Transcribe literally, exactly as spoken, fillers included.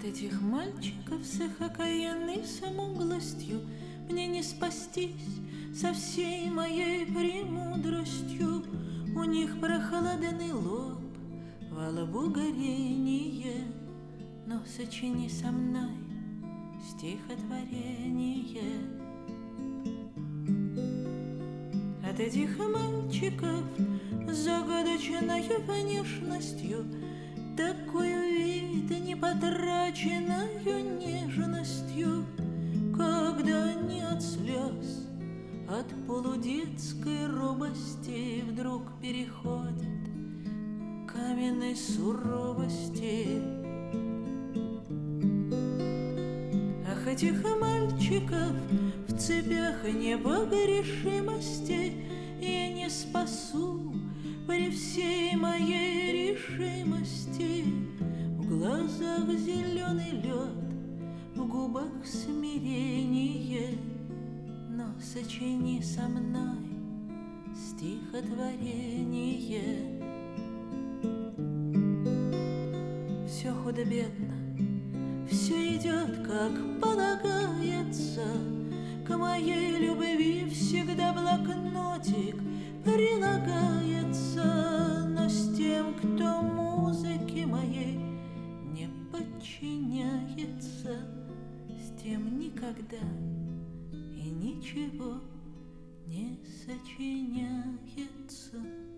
этих мальчиков с их окаянной самоглостью мне не спастись со всей моей премудростью. У них прохладный лоб, во лбу горение, но сочини со мной стихотворение. От этих мальчиков с загадочною внешностью, такую вид непотраченную нежностью, когда они от слез, от полудетской робости вдруг переходят к каменной суровости. Ах, этих мальчиков в цепях непогрешимости я не спасу при всей моей решимости. В глазах зеленый лед, в губах смирение, но сочини со мной стихотворение. Все худо-бедно, все идет, как полагается. К моей любви всегда блокнотик прилагается, но с тем, кто музыке моей не подчиняется, с тем никогда и ничего не сочиняется.